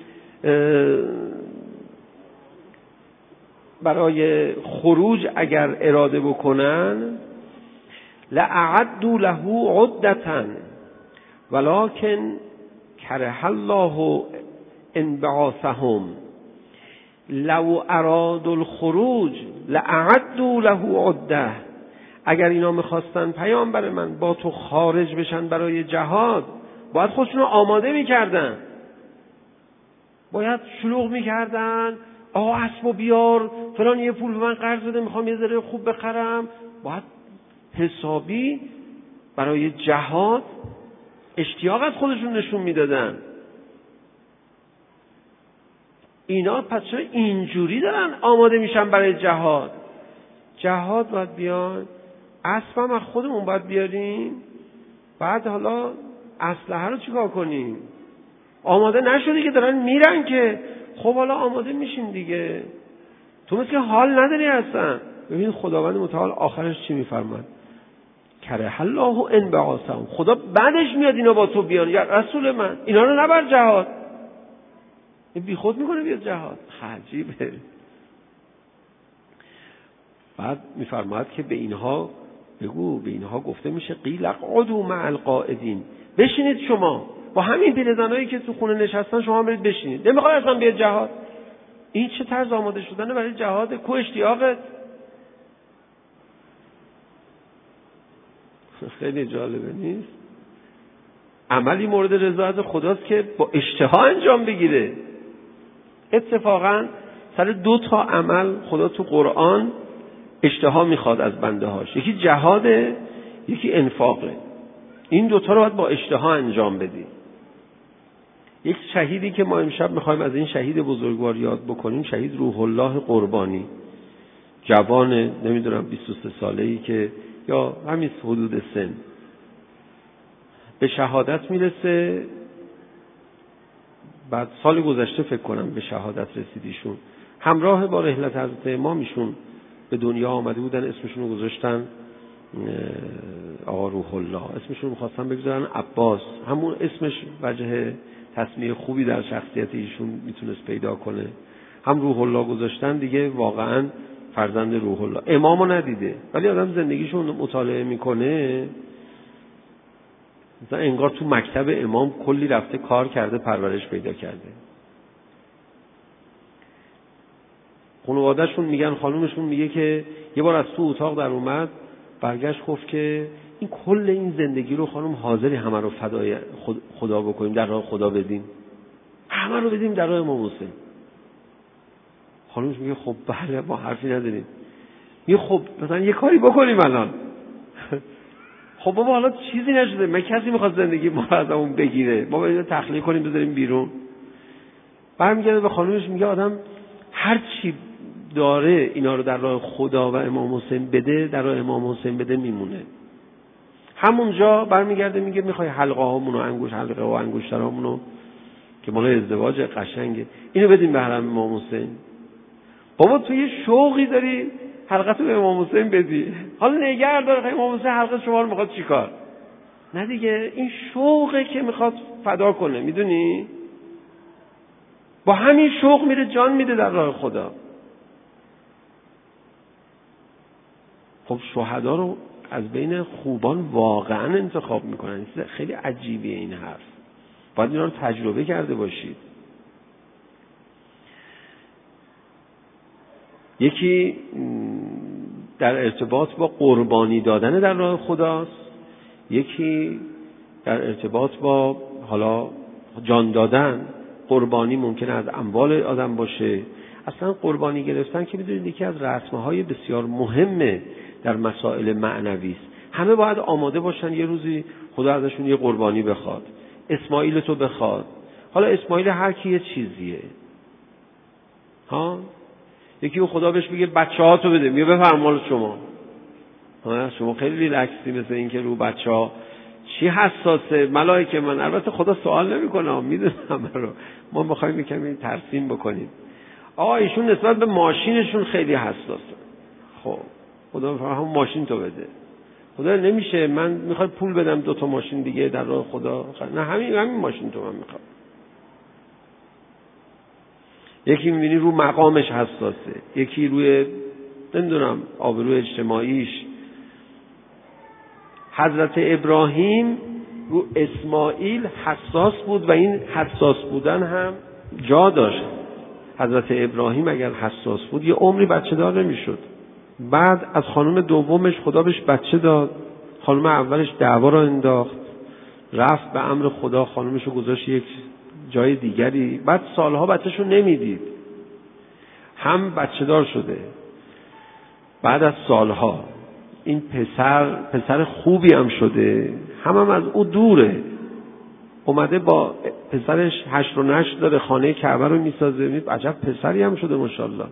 برای خروج اگر اراده بکنن، لأعدوا له عدة ولكن كره الله انبعاثهم. لو اراد الخروج لأعدوا له عدة. اگر اینا میخواستن پیامبر من با تو خارج بشن برای جهاد، باید خودشون رو آماده میکردن، باید شلوغ میکردن. آقا اسبو بیار، فلان یه پول به من قرض بده، میخوام یه ذره خوب بخرم. باید حسابی برای جهاد اشتیاق از خودشون نشون میدادن. اینا پس چرا اینجوری دارن آماده میشن برای جهاد؟ جهاد باید بیان، اسبم از خودمون باید بیاریم، بعد حالا اسلحه رو چیکار کنیم؟ آماده نشدی که دارن میرن که خب حالا آماده میشیم دیگه. تو مثل که حال نداری هستن. ببین خداوند متعال آخرش چی میفرماد؟ کره الله انبعاثهم. خدا بعدش میاد اینا با تو بیان، یا رسول من اینا رو نبر جهاد. این بی خود میکنه بیاد جهاد. عجیبه. بعد میفرماد که به اینها بگو، به اینها گفته میشه قیل اقعدوا مع القاعدین. بشینید شما با همین پیرزنایی که تو خونه نشستن، شما برید بشینید. نمیخواد اصلا بیاد جهاد. این چه طرز آماده شدن برای جهاد؟ کو اشتیاقت. خیلی جالبه نیست؟ عملی مورد رضایت خداست که با اشتها انجام بگیره. اتفاقا سر دو تا عمل خدا تو قرآن اشتها میخواد از بنده هاش. یکی جهاده، یکی انفاقه. این دوتا رو باید با اشتها انجام بدی. یک شهیدی که ما امشب میخوایم از این شهید بزرگوار یاد بکنیم، شهید روح الله قربانی، جوان نمیدونم بیست و سه ساله‌ای که یا همین حدود سن به شهادت میرسه. بعد سال گذشته فکر کنم به شهادت رسیدیشون. همراه با رحلت حضرت امامیشون به دنیا آمده بودن. اسمشون رو گذاشتن آقا روح الله. اسمشون رو می‌خواستن بگذارن عباس. همون اسمش وجه تسمیه خوبی در شخصیت ایشون میتونست پیدا کنه. هم روح الله گذاشتن دیگه، واقعا فرزند روح الله. امامو ندیده، ولی آدم زندگیشون مطالعه میکنه مثلا انگار تو مکتب امام کلی رفته کار کرده، پرورش پیدا کرده. خانواده‌شون میگن، خانومشون میگه که یه بار از تو اتاق در اومد، برگشت گفت که این کل این زندگی رو خانم حاضری همه رو فدای خدا بکنیم، در راه خدا بدیم، همه رو بدیم در راه امام حسین. خانومش میگه خب بله، ما حرفی نداریم. میگه خب مثلا یه کاری بکنیم الان. خب بابا حالا چیزی نشده، من کسی میخواد زندگی ما رو از اون بگیره، ما باید تخلیه کنیم بذاریم بیرون. برمیگرده به خانومش میگه آدم هر چی داره اینا رو در راه خدا و امام حسین بده، در راه امام حسین بده میمونه. همونجا برمیگرده میگه میخوای حلقه هامونو، انگوش حلقه و انگشترامونو که مال ازدواج قشنگه، اینو بدیم به حرم امام حسین. بابا تو یه شوقی داری حلقه تو به امام حسین بدی، حالا نگه دار امام حسین حلقه شما رو میخواد چیکار؟ نه دیگه، این شوقه که میخواد فدا کنه، میدونی؟ با همین شوق میره جان میده در راه خدا. خب شهدا رو از بین خوبان واقعا انتخاب میکنن. خیلی عجیبیه این حرف، باید اینا رو تجربه کرده باشید. یکی در ارتباط با قربانی دادن در راه خداست، یکی در ارتباط با حالا جان دادن. قربانی ممکنه از اموال آدم باشه. اصلا قربانی گرفتن که میدونید یکی از رسم‌های بسیار مهمه در مسائل معنوی است. همه باید آماده باشن یه روزی خدا ازشون یه قربانی بخواد. اسماعیل تو بخواد. حالا اسماعیل هر کی یه چیزیه. ها؟ یکی او خدا بهش بگه بچه‌هاتو بده، میگه بفرما مال شما. ها شما خیلی ریلکسی، مثل این که رو بچه‌ها چی حساسه ملائکه من. البته خدا سوال نمی‌کنه، میدونم رو. ما می‌خوایم یکم ترسیم بکنیم. آقا ایشون نسبت به ماشینشون خیلی حساسه. خب خدا می‌فرماید همون ماشین تو بده. خدا نمیشه من می‌خوام پول بدم دو تا ماشین دیگه در راه خدا، نه همین همین ماشین تو من می‌خوام. یکی می‌بینی رو مقامش حساسه، یکی روی نمیدونم آبروی اجتماعیش. حضرت ابراهیم رو اسماعیل حساس بود و این حساس بودن هم جا داشت. حضرت ابراهیم اگر حساس بود یه عمری بچه دار نمیشد. بعد از خانم دومش خدا بهش بچه داد، خانم اولش دعوا را انداخت، رفت به امر خدا خانمشو گذاشت یک جای دیگری، بعد سالها بچه‌شو نمیدید، هم بچه دار شده. بعد از سالها این پسر پسر خوبی هم شده، هم هم از او دوره، اومده با پسرش هشت و نشت داره، خانه کعبه رو میسازه. می عجب پسری هم شده ماشاءالله.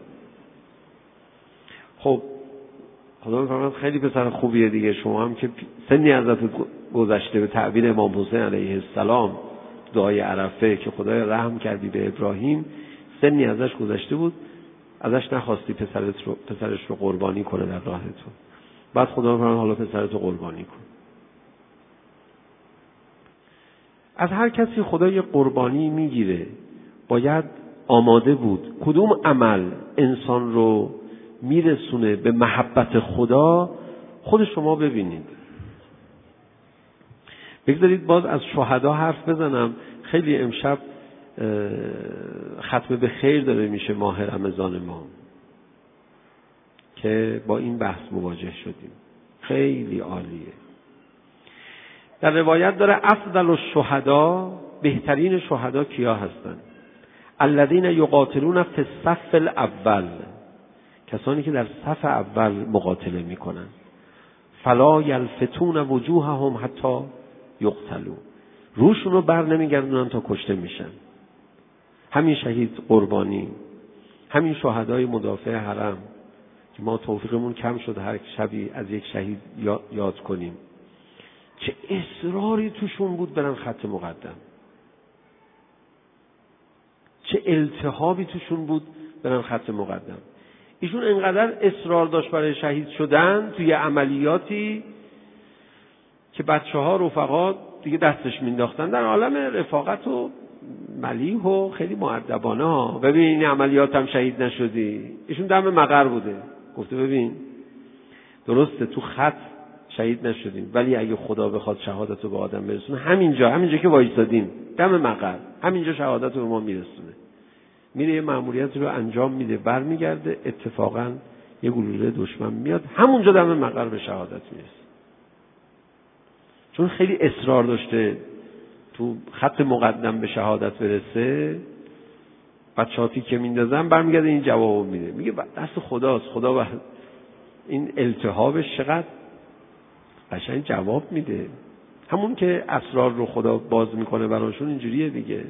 خب خدا میفرماید خیلی پسر خوبیه دیگه. شما هم که سنی ازت گذشته، به تعبیر امام حسین علیه السلام دعای عرفه که خدای رحم کردی به ابراهیم، سنی ازش گذشته بود، ازش نخواستی پسرت رو پسرش رو قربانی کنه در راه تو. بعد خدا میفرماید حالا پسرت رو قربانی کن. از هر کسی خدا یه قربانی میگیره، باید آماده بود. کدوم عمل انسان رو میرسونه به محبت خدا، خود شما ببینید. بگذارید باز از شهدا حرف بزنم. خیلی امشب ختم به خیر داره میشه ماه رمضان ما که با این بحث مواجه شدیم. خیلی عالیه. در روایت داره افضل الشهدا، بهترین شهدا کیا هستن؟ الذین یقاتلون فی الصف الاول، کسانی که در صف اول مقاتله میکنن. فلا یلفتون وجوههم حتی یقتلوا، روشون رو بر نمیگردونن تا کشته میشن. همین شهید قربانی، همین شهدای مدافع حرم که ما توفیقمون کم شد هر شبی از یک شهید یاد کنیم، چه اصراری توشون بود برن خط مقدم، چه التهابی توشون بود برن خط مقدم. ایشون انقدر اصرار داشت برای شهید شدن توی عملیاتی که بچه ها رفقا دیگه دستش مینداختن. در عالم رفاقت و ملیح و خیلی مؤدبانه ها. ببین این عملیات هم شهید نشدی. ایشون دم مقر بوده، گفته ببین درسته تو خط شهید نشدیم، ولی اگه خدا بخواد شهادت رو به آدم برسونه، همینجا همینجا که وایسادیم دم مقر، همینجا شهادت رو به ما میرسونه. میره یه مأموریت رو انجام میده، برمیگرده، اتفاقا یه گلوله دشمن میاد، همونجا دم مقر به شهادت میرسه. چون خیلی اصرار داشته تو خط مقدم به شهادت برسه. بچه‌هاتی که میندازن برمیگرده این جوابو میده، میگه دست خداست، خدا بر این التهابش چقدر قشنگ جواب میده. همون که اسرار رو خدا باز میکنه براشون اینجوریه دیگه.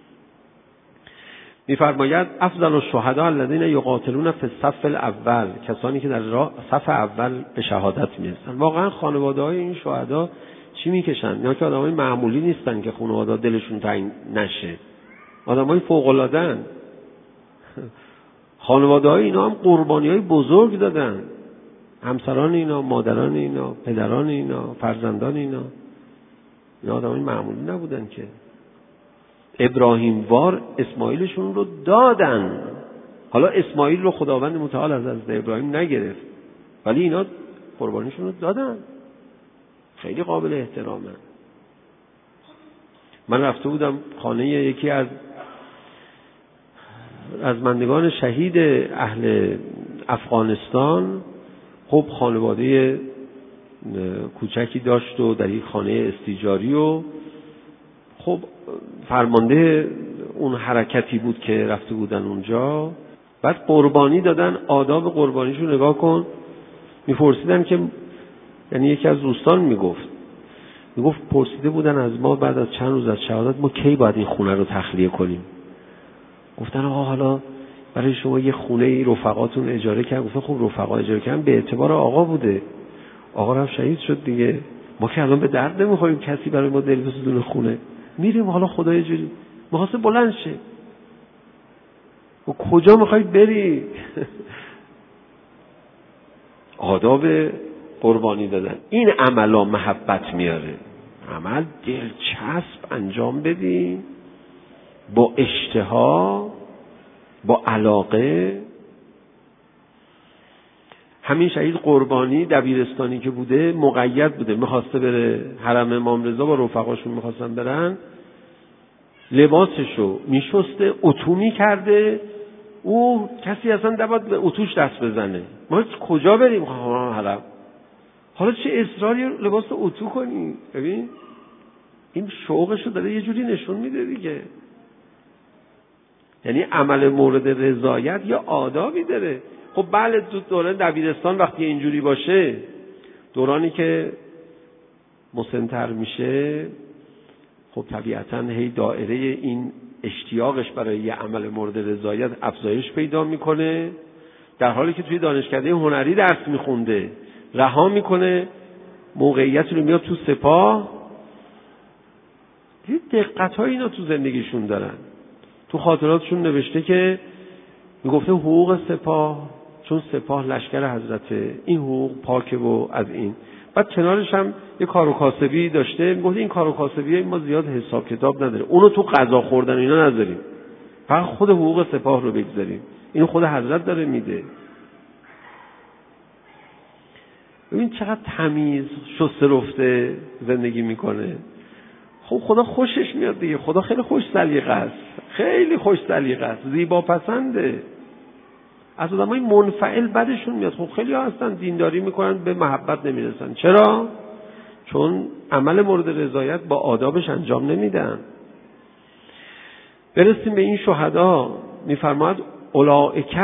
میفرماید افضل الشهداء الذین یقاتلون فی الصف الاول، کسانی که در صف اول به شهادت میرسن. واقعا خانواده‌های این شهدا چی میکشن؟ اینا که آدمای معمولی نیستن که خانواده دلشون تنگ نشه، آدمای فوق العاده‌ان. خانواده‌های اینا هم قربانی‌های بزرگ دادن، همسران اینا، مادران اینا، پدران اینا، فرزندان اینا. اینا آدمای معمولی نبودن که. ابراهیم وار اسماعیلشون رو دادن. حالا اسماعیل رو خداوند متعال از حضرت ابراهیم نگرفت، ولی اینا قربانیشون رو دادن. خیلی قابل احترامه. من رفته بودم خانه یکی از از مندگان شهید اهل افغانستان. خب خانواده کوچکی داشت و در این خانه استیجاری و خب فرمانده اون حرکتی بود که رفته بودن اونجا. بعد قربانی دادن، آداب قربانیشو نگاه کن. میپرسیدن که یعنی یکی از دوستان میگفت میگفت پرسیده بودن از ما بعد از چند روز از شهادت ما کی باید این خونه رو تخلیه کنیم. گفتن آقا حالا برای شما یه خونه رفقاتون اجاره کرد. گفتن خب رفقا اجاره کردن به اعتبار آقا بوده، آقا رفت شهید شد دیگه، ما که الان به درد نمیخوریم کسی برای ما دل بسوزونه خونه. میریم حالا خدا یه جوری می‌خواسته بلند شه. و کجا میخوای بری؟ آداب قربانی دادن. این عملا محبت میاره. عمل دلچسب انجام بدی با اشتها، با علاقه. همین شهید قربانی دبیرستانی که بوده مقید بوده، میخواسته بره حرم امام رضا با رفقاشون میخواستن برن، لباسشو میشسته، اتو میکرده. او کسی اصلا نباید به اتوش دست بزنه. ما کجا بریم؟ حرم. حالا چه اصراری لباس اتو کنی؟ ببین این شوقشو داره یه جوری نشون میده دیگه. یعنی عمل مورد رضایت یا آدابی داره. خب بله تو دوران دبیرستان وقتی اینجوری باشه، دورانی که مسن‌تر میشه، خب طبیعتاً هی دایره این اشتیاقش برای یه عمل مورد رضایت افزایش پیدا میکنه. در حالی که توی دانشکده هنری درس میخونده رها میکنه، موقعیت رو میاد تو سپاه. یه دقت‌های اینا تو زندگیشون دارن. تو خاطراتشون نوشته که میگفته حقوق سپاه، چون سپاه لشکر حضرته، این حقوق پاکه و از این. بعد کنارش هم یه کار و کاسبی داشته، میگفته این کار و کاسبی ما زیاد حساب کتاب نداره، اونو تو غذا خوردن اینا نذاریم، فقط خود حقوق سپاه رو بگذاریم، اینو خود حضرت داره میده. ببین چقدر تمیز شسته رفته زندگی میکنه. خب خدا خوشش میاد دیگه. خدا خیلی خوش سلیقه است، خیلی خوش سلیقه است، زیبا پسنده. از آدمای منفعل بدشون میاد. خب خیلی ها هستن دینداری میکنن به محبت نمیرسن. چرا؟ چون عمل مورد رضایت با آدابش انجام نمیدن. برسیم به این شهدا. میفرماد اولئک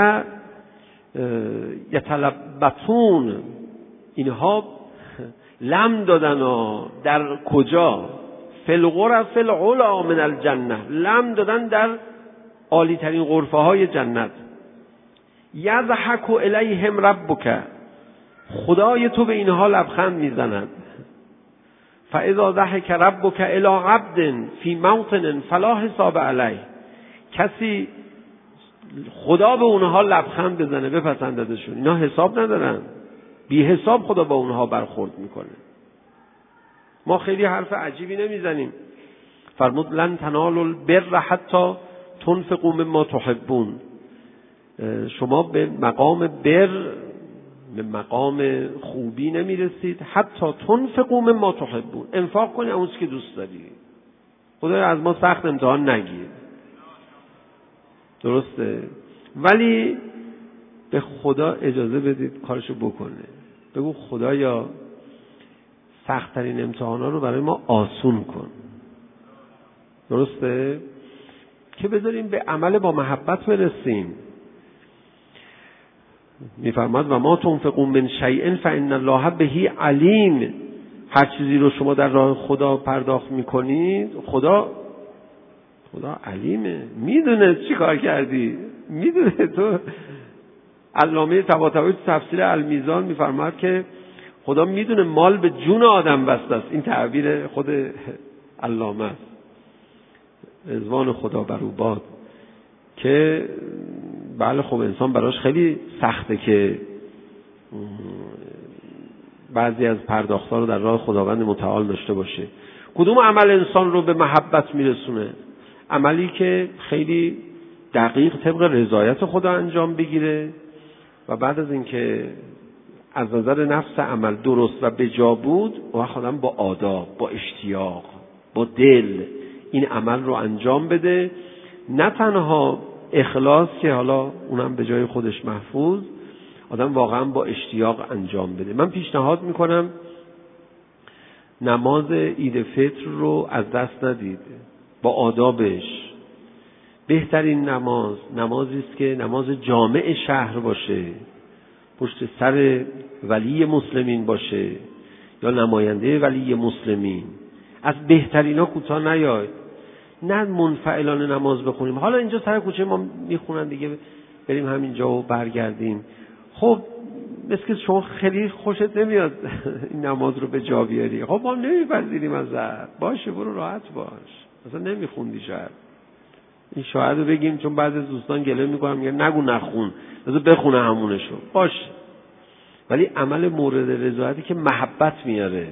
یتلبطون، اینها لم دادن. در کجا؟ فی الغرف العلا من الجنه، لم دادن در عالی ترین غرفه های جنت. یضحک الیهم ربک، خدای تو به اینها لبخند میزند. فاذا ضحک ربک الی عبد فی موطن فلا حساب علیه، کسی خدا به اونها لبخند بزنه بپسنددشون، اینا حساب ندارن، بی حساب خدا با اونها برخورد میکنه. ما خیلی حرف عجیبی نمیزنیم. فرمود لن تنالوا البر حتی تنفقوا مما تحبون. شما به مقام بر، به مقام خوبی نمیرسید حتی تنفقوا مما تحبون، انفاق کنی اون چیزی که دوست داری. خدا از ما سخت امتحان نگیر، درسته؟ ولی به خدا اجازه بدید کارشو بکنه. بگو خدایا سخت‌ترین امتحانا رو برای ما آسون کن، درسته؟ که بذاریم به عمل با محبت برسیم. میفرماد و ما تنفقون من شیء فإن الله به علیم، هر چیزی رو شما در راه خدا پرداخت میکنید، خدا خدا علیمه، میدونه چی کار کردی، میدونه. تو علامه طباطبایی تو تفسیر المیزان میفرماد که خدا میدونه مال به جون آدم بسته است. این تعبیر خود علامه است، رضوان خدا بر او باد. که بله خب انسان براش خیلی سخته که بعضی از پرداخت‌ها رو در راه خداوند متعال داشته باشه. کدوم عمل انسان رو به محبت میرسونه؟ عملی که خیلی دقیق طبق رضایت خدا انجام بگیره و بعد از اینکه از نظر نفس عمل درست و بجا بود، و خودم با آداب، با اشتیاق، با دل این عمل رو انجام بده. نه تنها اخلاص که حالا اونم به جای خودش محفوظ، آدم واقعا با اشتیاق انجام بده. من پیشنهاد میکنم نماز عید فطر رو از دست ندید، با آدابش. بهترین نماز نمازی است که نماز جامع شهر باشه، پشت سر ولی مسلمین باشه یا نماینده ولی مسلمین. از بهترینا کوتاه نیاید، نه منفعلانه نماز بخونیم. حالا اینجا سر کوچه ما میخونن دیگه، بریم همینجا و برگردیم. خب مثل که شما خیلی خوشت نمیاد این نماز رو به جا بیاری. خب ما نمیپذیریم ازت، باشه برو راحت باش، مثلا نمیخوندی شاید این شاید رو بگیم، چون بعضی از دوستان گله میکنن میگن نگو نخون، بذار بخونه همونشو، باشه. ولی عمل مورد رضایتی که محبت میاره،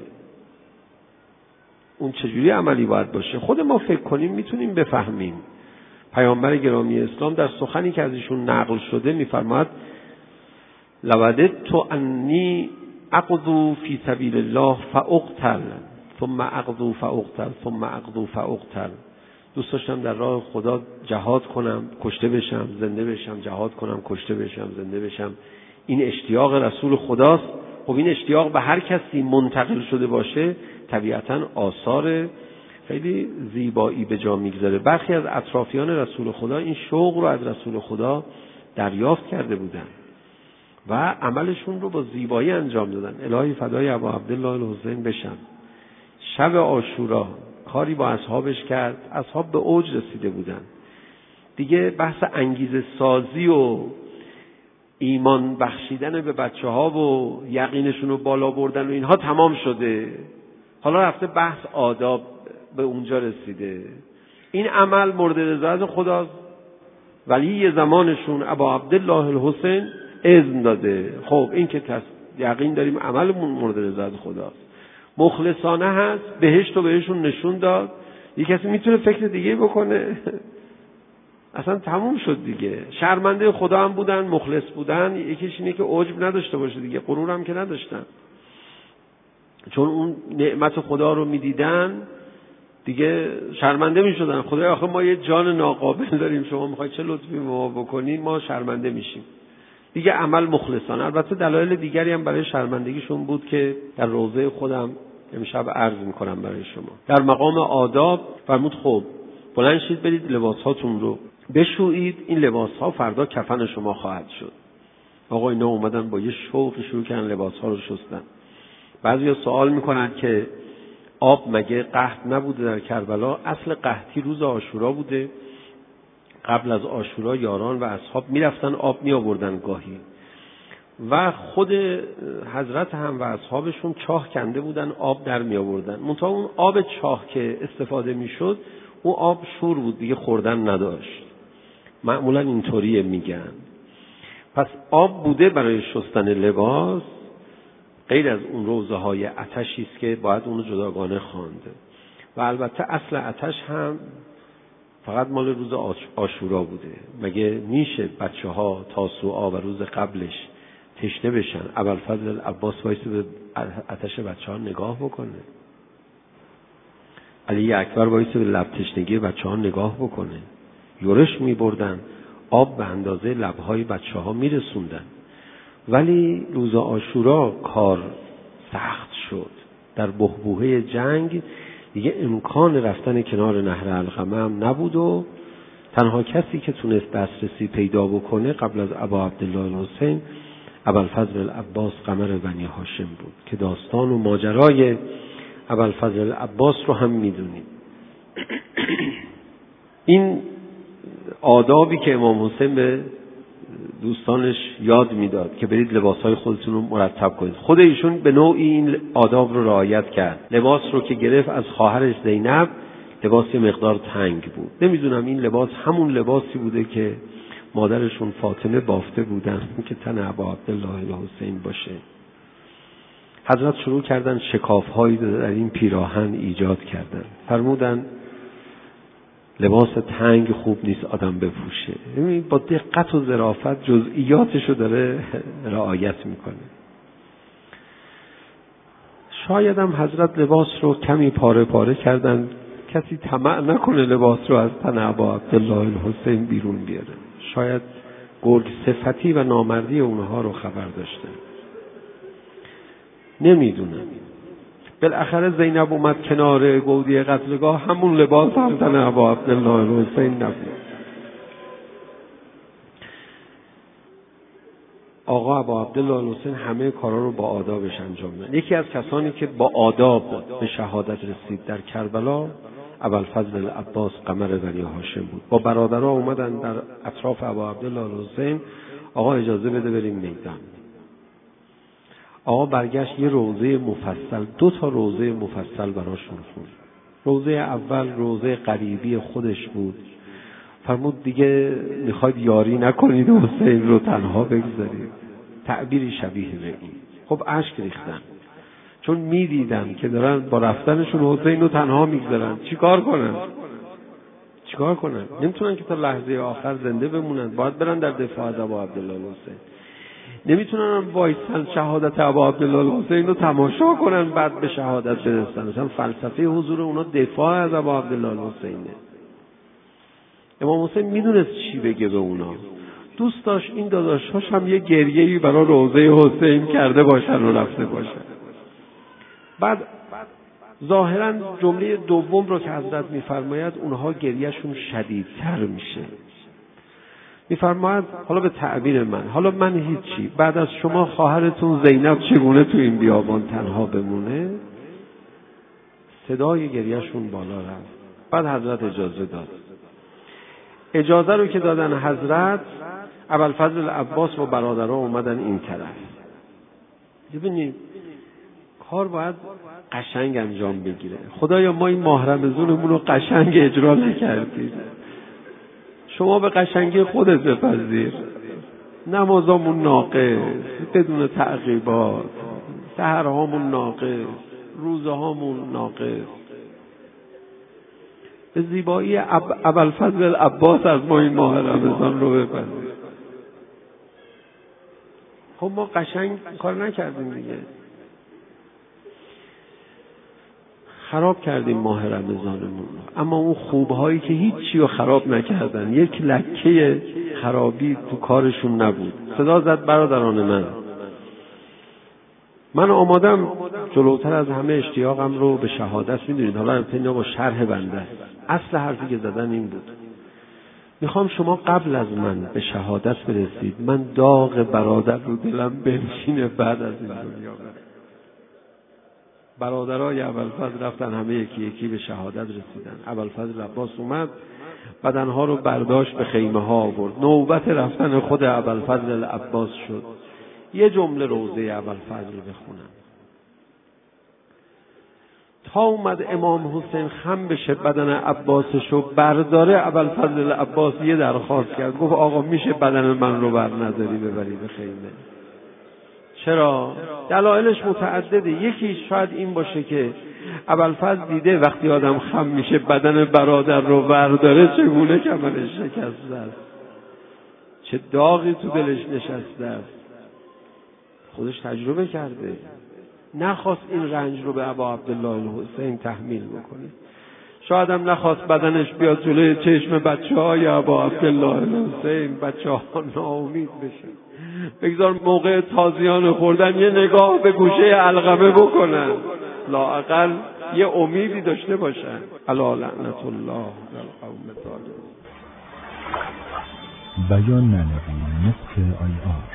اون چجوری عملی باید باشه؟ خود ما فکر کنیم میتونیم بفهمیم. پیامبر گرامی اسلام در سخنی که از ایشون نقل شده میفرماد لوددت انی اغزو فی سبیل الله فاقتل ثم اغزو فاقتل ثم اغزو فاقتل. دوست داشتم در راه خدا جهاد کنم، کشته بشم، زنده بشم، جهاد کنم، کشته بشم، زنده بشم. این اشتیاق رسول خداست. خب این اشتیاق به هر کسی منتقل شده باشه طبیعتاً آثار خیلی زیبایی به جا میگذاره. برخی از اطرافیان رسول خدا این شوق رو از رسول خدا دریافت کرده بودن و عملشون رو با زیبایی انجام دادن. الهی فدای ابا عبدالله الحسین بشم. شب عاشورا کاری با اصحابش کرد، اصحاب به اوج رسیده بودن دیگه. بحث انگیزه سازی و ایمان بخشیدن به بچه ها و یقینشون رو بالا بردن و اینها تمام شده. حالا رفته بحث آداب به اونجا رسیده. این عمل مورد رضایت خداست. ولی زمانشون ابا عبدالله الحسین اذن داده. خب این که یقین داریم عملمون مورد رضایت خداست، مخلصانه هست، بهشت رو بهشون نشون داد. یک کسی میتونه فکر دیگه بکنه؟ اصلا تموم شد دیگه. شرمنده خدا هم بودن، مخلص بودن. یکیش اینه که عجب نداشته باشه دیگه، غرور هم که نداشتن، چون اون نعمت خدا رو میدیدن دیگه شرمنده میشدن. خدای آخه ما یه جان ناقابل داریم، شما میخوای چه لطفی به ما بکنی؟ ما شرمنده میشیم دیگه. عمل مخلصانه. البته دلایل دیگری هم برای شرمندگیشون بود که در روضه خودم امشب عرض میکنم برای شما. در مقام آداب فرمود خب بلند شید برید لباساتون رو بشویید، این لباسها فردا کفن شما خواهد شد. آقا اینا اومدن با یه شوقی شروع کردن لباسها رو شستن. بعضیا سوال میکنن که آب مگه قحط نبوده در کربلا؟ اصل قحطی روز عاشورا بوده. قبل از عاشورا یاران و اصحاب میرفتن آب می آوردن گاهی و خود حضرت هم و اصحابشون چاه کنده بودن، آب در می آوردن. منتها اون آب چاه که استفاده میشد اون آب شور بود دیگه، خوردن نداشت. معمولا اینطوریه میگن. پس آب بوده برای شستن لباس، غیر از اون روزه های آتشی است که باید اونو جداگانه خوانده. و البته اصل آتش هم فقط مال روز عاشورا بوده. مگه میشه بچه ها تاسوعا و روز قبلش تشنه بشن ابوالفضل عباس وایسه به آتش بچه ها نگاه بکنه؟ علی اکبر وایسه به لب تشنگی بچه ها نگاه بکنه؟ یورش می بردن، آب به اندازه لبهای بچه ها می رسوندن. ولی روز عاشورا کار سخت شد. در بحبوحه جنگ دیگه امکان رفتن کنار نهر علقمه هم نبود و تنها کسی که تونست دسترسی پیدا بکنه قبل از ابا عبدالله الحسین ابوالفضل العباس قمر بنی هاشم بود که داستان و ماجرای ابوالفضل العباس رو هم میدونید. این آدابی که امام حسین به دوستانش یاد میداد که برید لباسهای خودتون رو مرتب کنید، خود ایشون به نوعی این آداب رو رعایت کرد. لباس رو که گرفت از خواهرش زینب، لباسی مقدار تنگ بود. نمیدونم این لباس همون لباسی بوده که مادرشون فاطمه بافته بودن که تن ابا عبدالله الحسین باشه. حضرت شروع کردن شکاف‌هایی در این پیراهن ایجاد کردن. فرمودن لباس تنگ خوب نیست آدم بپوشه. یعنی با دقت و ظرافت جزئیاتشو داره رعایت میکنه. شاید هم حضرت لباس رو کمی پاره پاره کردن، کسی طمع نکنه لباس رو از تن ابا عبدالله الحسین بیرون بیاره. شاید گرگ صفتی و نامردی اونها رو خبر داشته، نمیدونم. بالاخره زینب اومد کنار گودی قتلگاه، همون لباس هم تن ابا عبدالله الحسین نبود. آقا ابا عبدالله الحسین همه کارا رو با آدابش انجام داد. یکی از کسانی که با آداب به شهادت رسید در کربلا ابوالفضل العباس قمر بنی هاشم بود. با برادرها اومدن در اطراف ابا عبدالله الحسین، آقا اجازه بده بریم میدان. آقا برگشت یه روضه مفصل، دو تا روضه مفصل براشون خوند. روضه اول روضه قریبی خودش بود، فرمود دیگه میخواید یاری نکنید حسین رو تنها بگذارید، تعبیری شبیه به این. خب اشک ریختن، چون میدیدن که دارن با رفتنشون حسین رو تنها میگذارن. چیکار کنن؟ چیکار کنن؟ نمیتونن که تا لحظه آخر زنده بمونن، باید برن در دفاع از ابا عبدالله الحسین. نمیتونن وایسن شهادت ابا عبدالله الحسین رو تماشا کنن بعد به شهادت برسن. مثلا فلسفه حضور اونا دفاع از ابا عبدالله الحسینه. امام حسین میدونست چی بگه به اونا. دوست داشت این داداشاش هم یه گریه‌ای برای روضه حسین کرده باشن و رفته باشن. بعد ظاهرا جمله دوم رو که حضرت میفرماید اونها گریهشون شدیدتر میشه. میفرماید حالا به تعبیر من، حالا من هیچی، بعد از شما خواهرتون زینب چگونه تو این بیابان تنها بمونه؟ صدای گریهشون بالا رفت. بعد حضرت اجازه داد. اجازه رو که دادن حضرت، ابوالفضل العباس و برادرها اومدن این طرف. ببینید کار باید قشنگ انجام بگیره. خدایا ما این ماه رمضانمون رو قشنگ اجرا نکردید، شما به قشنگی خودت بپذیر. نمازامون ناقص بدون تعقیبات، سحرهامون ناقص، روزهامون ناقص. به زیبایی ابوالفضل العباس از ما این ماه رمضان رو بپذیر. خب ما قشنگ کار نکردیم دیگه، خراب کردیم ماه رمضانمون. اما اون خوبهایی که هیچی رو خراب نکردن، یک لکه خرابی تو کارشون نبود. صدا زد برادران من، من آمادم جلوتر از همه اشتیاقم رو به شهادت. میدونید حالا البته با شرح بنده، اصل حرفی که زدن این بود، میخوام شما قبل از من به شهادت برسید، من داغ برادر رو دلم بنشینه بعد از این دنیا برم. برادرای ابوالفضل رفتن همه یکی یکی به شهادت رسیدن. ابوالفضل عباس اومد بدنها رو برداشت به خیمه ها آورد. نوبت رفتن خود ابوالفضل العباس شد. یه جمله روضه ابوالفضل بخونم. تا اومد امام حسین خم بشه بدن عباسشو برداره، ابوالفضل العباس یه درخواست کرد، گفت آقا میشه بدن من رو بر نظری ببری به خیمه؟ چرا؟ دلایلش متعدده. یکی شاید این باشه که ابوالفضل دیده وقتی آدم خم میشه بدن برادر رو برداره چگونه کمرش شکسته است، چه داغی تو دلش نشسته است. خودش تجربه کرده، نخواست این رنج رو به ابا عبدالله الحسین تحمیل بکنه. شاید هم نخواست بدنش بیاد جلوی چشم بچه های ابا عبدالله الحسین، بچه ها ناامید بشن. بگذار موقع تازیان خوردن یه نگاه به گوشه علقمه بکنن، لااقل یه امیدی داشته باشن. الا لعنت الله در قوم ظالم. بیان ننوی نقطه آی آر